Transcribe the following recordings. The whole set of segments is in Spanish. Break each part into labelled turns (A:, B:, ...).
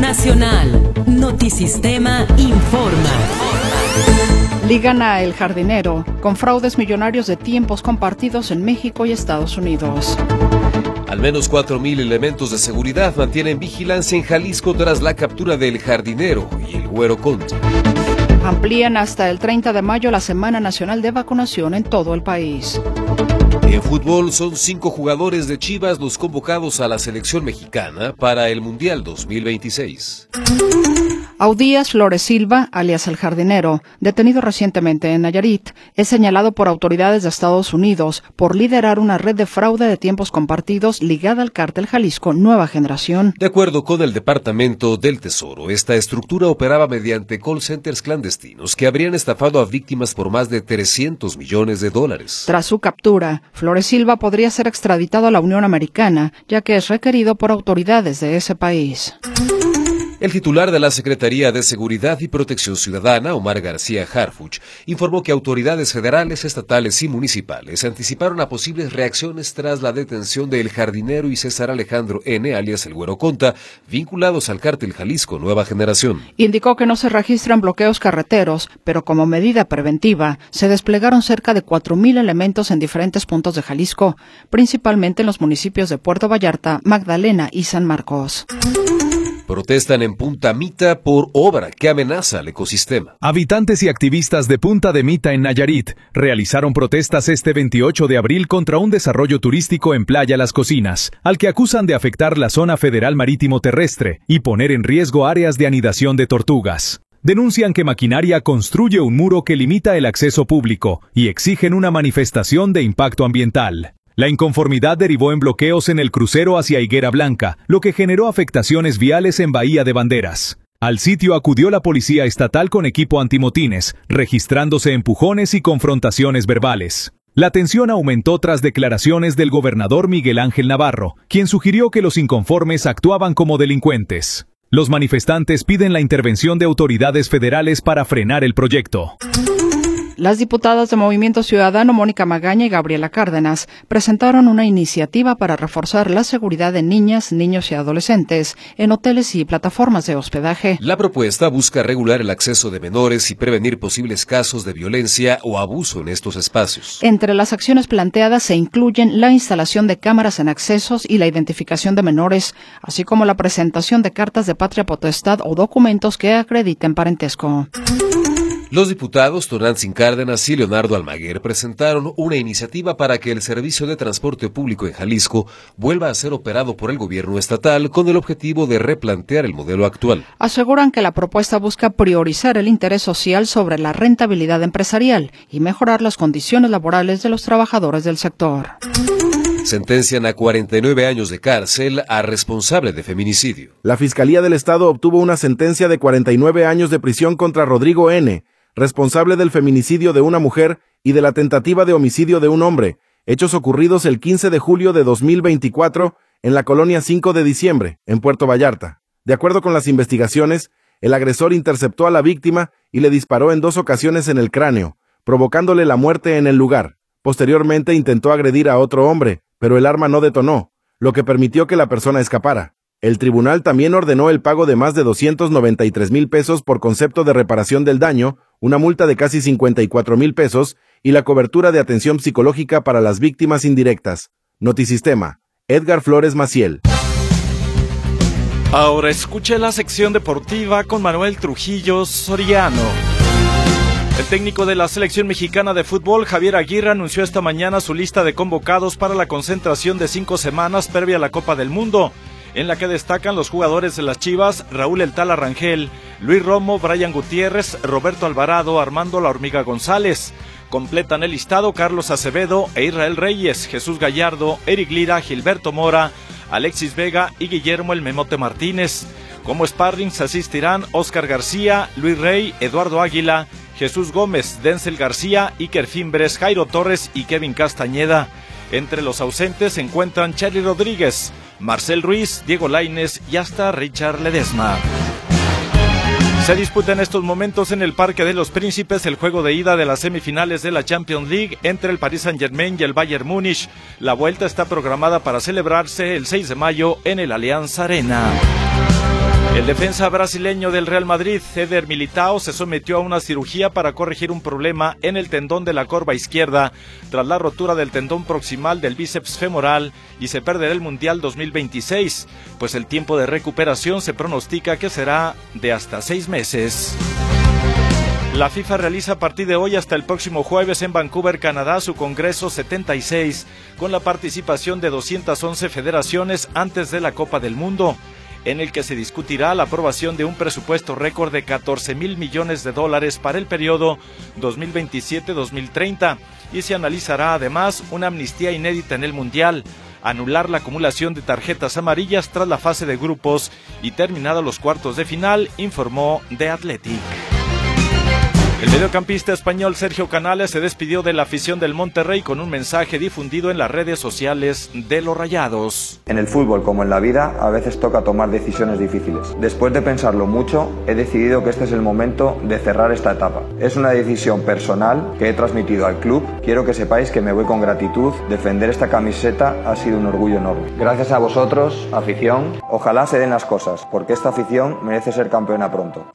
A: Nacional. Notisistema informa.
B: Ligan a El Jardinero con fraudes millonarios de tiempos compartidos en México y Estados Unidos.
C: Al menos 4,000 elementos de seguridad mantienen vigilancia en Jalisco tras la captura del Jardinero y el Güero Conta.
B: Amplían hasta el 30 de mayo la Semana Nacional de Vacunación en todo el país.
C: En fútbol son 5 jugadores de Chivas los convocados a la selección mexicana para el Mundial 2026.
B: Audías Flores Silva, alias El Jardinero, detenido recientemente en Nayarit, es señalado por autoridades de Estados Unidos por liderar una red de fraude de tiempos compartidos ligada al cártel Jalisco Nueva Generación.
C: De acuerdo con el Departamento del Tesoro, esta estructura operaba mediante call centers clandestinos que habrían estafado a víctimas por más de $300 millones.
B: Tras su captura, Flores Silva podría ser extraditado a la Unión Americana, ya que es requerido por autoridades de ese país.
C: El titular de la Secretaría de Seguridad y Protección Ciudadana, Omar García Harfuch, informó que autoridades federales, estatales y municipales anticiparon a posibles reacciones tras la detención de El Jardinero y César Alejandro N., alias El Güero Conta, vinculados al cártel Jalisco Nueva Generación.
B: Indicó que no se registran bloqueos carreteros, pero como medida preventiva, se desplegaron cerca de 4,000 elementos en diferentes puntos de Jalisco, principalmente en los municipios de Puerto Vallarta, Magdalena y San Marcos.
C: Protestan en Punta Mita por obra que amenaza al ecosistema.
D: Habitantes y activistas de Punta de Mita en Nayarit realizaron protestas este 28 de abril contra un desarrollo turístico en Playa Las Cocinas, al que acusan de afectar la zona federal marítimo terrestre y poner en riesgo áreas de anidación de tortugas. Denuncian que maquinaria construye un muro que limita el acceso público y exigen una manifestación de impacto ambiental. La inconformidad derivó en bloqueos en el crucero hacia Higuera Blanca, lo que generó afectaciones viales en Bahía de Banderas. Al sitio acudió la policía estatal con equipo antimotines, registrándose empujones y confrontaciones verbales. La tensión aumentó tras declaraciones del gobernador Miguel Ángel Navarro, quien sugirió que los inconformes actuaban como delincuentes. Los manifestantes piden la intervención de autoridades federales para frenar el proyecto.
B: Las diputadas de Movimiento Ciudadano Mónica Magaña y Gabriela Cárdenas presentaron una iniciativa para reforzar la seguridad de niñas, niños y adolescentes en hoteles y plataformas de hospedaje.
C: La propuesta busca regular el acceso de menores y prevenir posibles casos de violencia o abuso en estos espacios.
B: Entre las acciones planteadas se incluyen la instalación de cámaras en accesos y la identificación de menores, así como la presentación de cartas de patria potestad o documentos que acrediten parentesco.
C: Los diputados Tonantzin Cárdenas y Leonardo Almaguer presentaron una iniciativa para que el servicio de transporte público en Jalisco vuelva a ser operado por el gobierno estatal con el objetivo de replantear el modelo actual.
B: Aseguran que la propuesta busca priorizar el interés social sobre la rentabilidad empresarial y mejorar las condiciones laborales de los trabajadores del sector.
C: Sentencian a 49 años de cárcel a responsable de feminicidio.
E: La Fiscalía del Estado obtuvo una sentencia de 49 años de prisión contra Rodrigo N., responsable del feminicidio de una mujer y de la tentativa de homicidio de un hombre, hechos ocurridos el 15 de julio de 2024 en la colonia 5 de diciembre, en Puerto Vallarta. De acuerdo con las investigaciones, el agresor interceptó a la víctima y le disparó en 2 ocasiones en el cráneo, provocándole la muerte en el lugar. Posteriormente intentó agredir a otro hombre, pero el arma no detonó, lo que permitió que la persona escapara. El tribunal también ordenó el pago de más de 293,000 pesos por concepto de reparación del daño, una multa de casi 54,000 pesos y la cobertura de atención psicológica para las víctimas indirectas. Notisistema, Edgar Flores Maciel.
F: Ahora escuche la sección deportiva con Manuel Trujillo Soriano. El técnico de la selección mexicana de fútbol, Javier Aguirre, anunció esta mañana su lista de convocados para la concentración de 5 semanas previa a la Copa del Mundo, en la que destacan los jugadores de las Chivas, Raúl El Tala Rangel, Luis Romo, Brian Gutiérrez, Roberto Alvarado, Armando La Hormiga González. Completan el listado Carlos Acevedo e Israel Reyes, Jesús Gallardo, Eric Lira, Gilberto Mora, Alexis Vega y Guillermo El Memote Martínez. Como sparrings asistirán Oscar García, Luis Rey, Eduardo Águila, Jesús Gómez, Denzel García, Iker Fimbres, Jairo Torres y Kevin Castañeda. Entre los ausentes se encuentran Charly Rodríguez, Marcel Ruiz, Diego Lainez y hasta Richard Ledesma. Se disputa en estos momentos en el Parque de los Príncipes el juego de ida de las semifinales de la Champions League entre el Paris Saint-Germain y el Bayern Múnich. La vuelta está programada para celebrarse el 6 de mayo en el Allianz Arena. El defensa brasileño del Real Madrid, Éder Militão, se sometió a una cirugía para corregir un problema en el tendón de la corva izquierda tras la rotura del tendón proximal del bíceps femoral y se perderá el Mundial 2026, pues el tiempo de recuperación se pronostica que será de hasta 6 meses. La FIFA realiza a partir de hoy hasta el próximo jueves en Vancouver, Canadá, su Congreso 76, con la participación de 211 federaciones antes de la Copa del Mundo, en el que se discutirá la aprobación de un presupuesto récord de $14,000 millones para el periodo 2027-2030 y se analizará además una amnistía inédita en el Mundial, anular la acumulación de tarjetas amarillas tras la fase de grupos y terminados los cuartos de final, informó The Athletic. El mediocampista español Sergio Canales se despidió de la afición del Monterrey con un mensaje difundido en las redes sociales de los Rayados.
G: En el fútbol, como en la vida, a veces toca tomar decisiones difíciles. Después de pensarlo mucho, he decidido que este es el momento de cerrar esta etapa. Es una decisión personal que he transmitido al club. Quiero que sepáis que me voy con gratitud. Defender esta camiseta ha sido un orgullo enorme. Gracias a vosotros, afición. Ojalá se den las cosas, porque esta afición merece ser campeona pronto.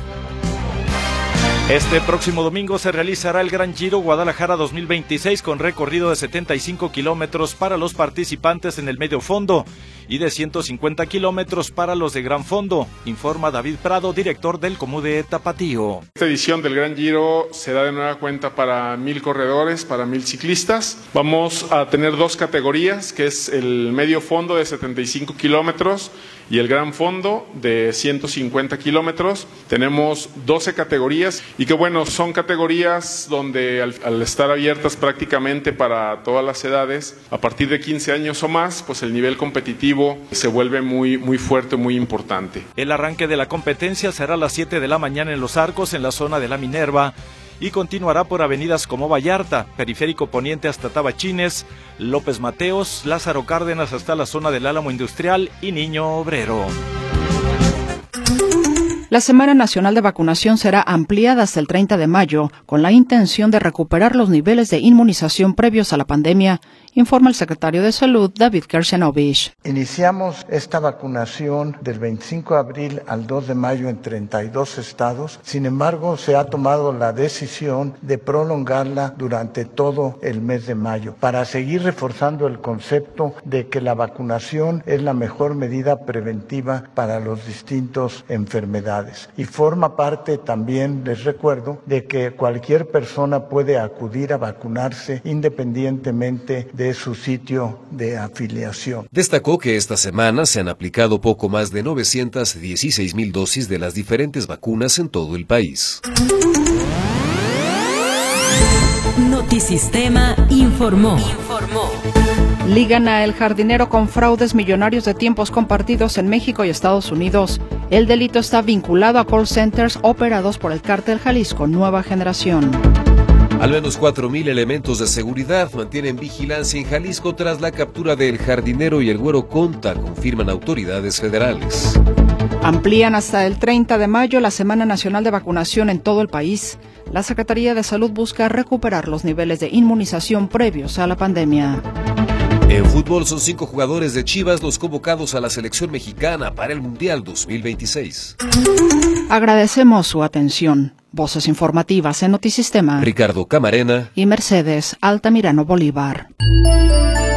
F: Este próximo domingo se realizará el Gran Giro Guadalajara 2026 con recorrido de 75 kilómetros para los participantes en el medio fondo y de 150 kilómetros para los de gran fondo, informa David Prado, director del Comude Tapatío.
H: Esta edición del Gran Giro se da de nueva cuenta para 1,000 corredores, para 1,000 ciclistas. Vamos a tener 2 categorías, que es el medio fondo de 75 kilómetros y el gran fondo de 150 kilómetros. Tenemos 12 categorías y que bueno, son categorías donde al estar abiertas prácticamente para todas las edades, a partir de 15 años o más, pues el nivel competitivo se vuelve muy fuerte, muy importante.
F: El arranque de la competencia será a las 7 de la mañana en Los Arcos, en la zona de la Minerva, y continuará por avenidas como Vallarta, Periférico Poniente hasta Tabachines, López Mateos, Lázaro Cárdenas hasta la zona del Álamo Industrial y Niño Obrero.
B: La Semana Nacional de Vacunación será ampliada hasta el 30 de mayo, con la intención de recuperar los niveles de inmunización previos a la pandemia, informa el secretario de Salud, David Kershenovich.
I: Iniciamos esta vacunación del 25 de abril al 2 de mayo en 32 estados. Sin embargo, se ha tomado la decisión de prolongarla durante todo el mes de mayo, para seguir reforzando el concepto de que la vacunación es la mejor medida preventiva para los distintos enfermedades. Y forma parte también, les recuerdo, de que cualquier persona puede acudir a vacunarse independientemente de su sitio de afiliación.
C: Destacó que esta semana se han aplicado poco más de 916,000 dosis de las diferentes vacunas en todo el país.
A: Notisistema informó.
B: Ligan a El Jardinero con fraudes millonarios de tiempos compartidos en México y Estados Unidos. El delito está vinculado a call centers operados por el cártel Jalisco Nueva Generación.
C: Al menos 4,000 elementos de seguridad mantienen vigilancia en Jalisco tras la captura de El Jardinero y el Güero Conta, confirman autoridades federales.
B: Amplían hasta el 30 de mayo la Semana Nacional de Vacunación en todo el país. La Secretaría de Salud busca recuperar los niveles de inmunización previos a la pandemia.
C: En fútbol son 5 jugadores de Chivas los convocados a la selección mexicana para el Mundial 2026.
B: Agradecemos su atención. Voces informativas en Notisistema.
C: Ricardo Camarena
B: y Mercedes Altamirano Bolívar.